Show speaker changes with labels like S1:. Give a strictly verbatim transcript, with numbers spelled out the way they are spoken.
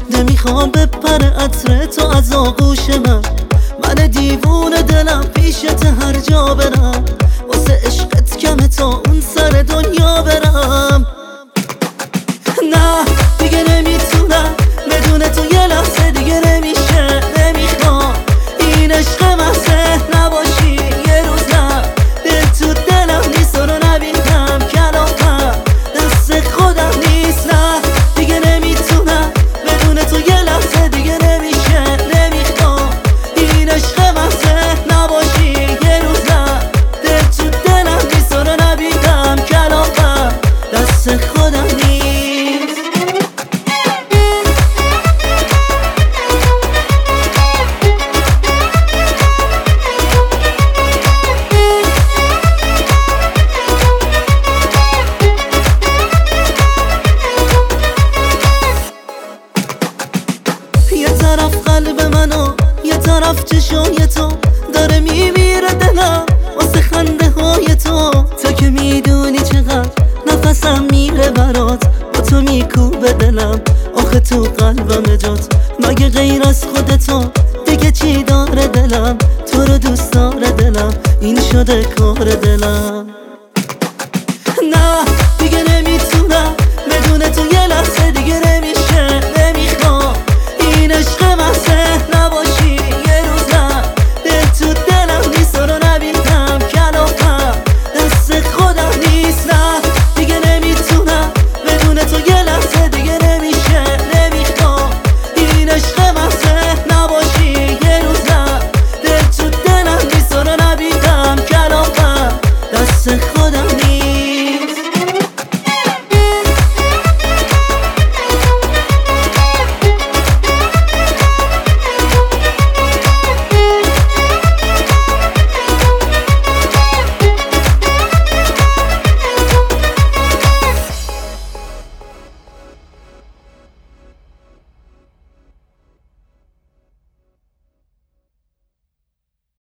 S1: نمیخوام بپره عطر تو از آغوش من. من دیوونه دلم پیشت هر جا برم، واسه عشقت کمه تا اون سر دنیا برم. نه دیگه نمیتونم بدون تو یه لحظه دیگه نمیشه. نمیخوام این عشق محضه نباشی یه روز. نه دل تو دلم نیست رو نبینم کلامم دست خودم نیست. نه دیگه نمیتونم بدون تو یه لحظه دیگه نمیشه. نمیخوام این عشق محضه نباشی یه روز. نه دل تو دلم نیست رو نبینم کلامم دست خودم نیست. یه طرف قلب منو یه طرف چشای تو داره میمیره دلم واسه خنده های تو. تو که میدونی چقدر نفسم میره برات، با تو میکوبه دلم آخه تو قلبم جات. مگه غیر از خودتو دیگه چی داره دلم؟ تو رو دوست داره دلم، این شده کار دلم.